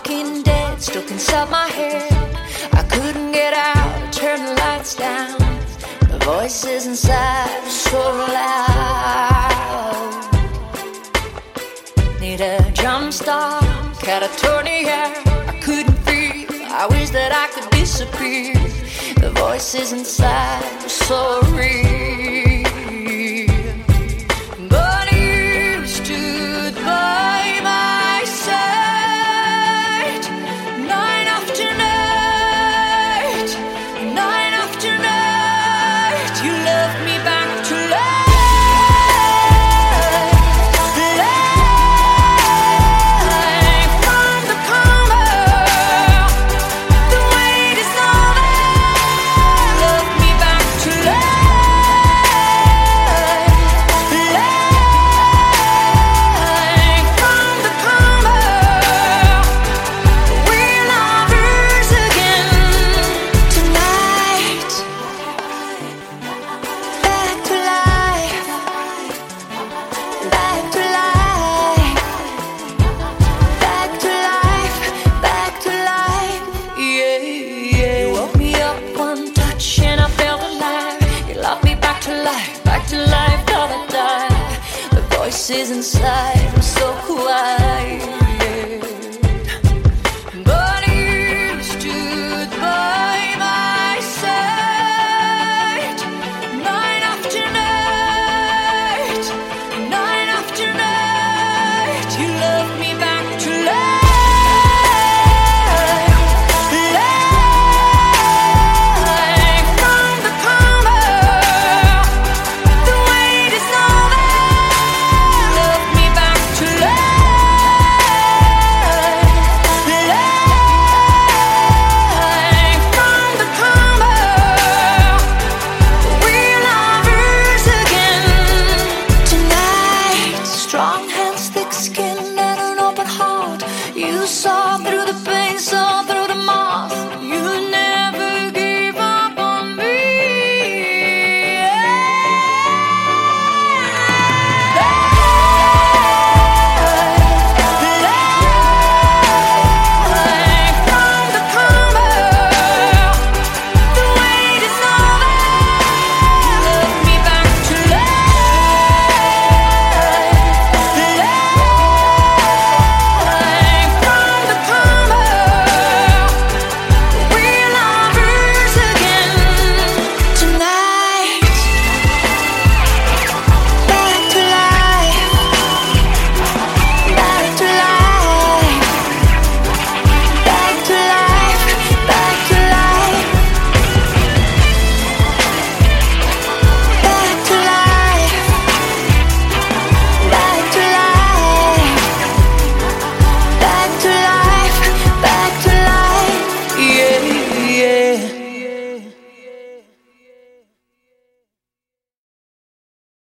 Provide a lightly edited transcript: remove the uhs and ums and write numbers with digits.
Walking dead, stuck inside my head. I couldn't get out, I turned the lights down. The voices inside were so loud. Need a jump start, catatonia. I couldn't feel, I wish that I could disappear. The voices inside were so real. But you stood by my side, night after night, night after night. You loved me back to life, life from the coma. The wait is over. Love me back to life, life from the coma. We're lovers again tonight. Back to life, back to life, back to life, back to life. Yeah, yeah. You woke me up one touch and I felt alive. You loved me back to life, thought I died. The voices inside were so quiet.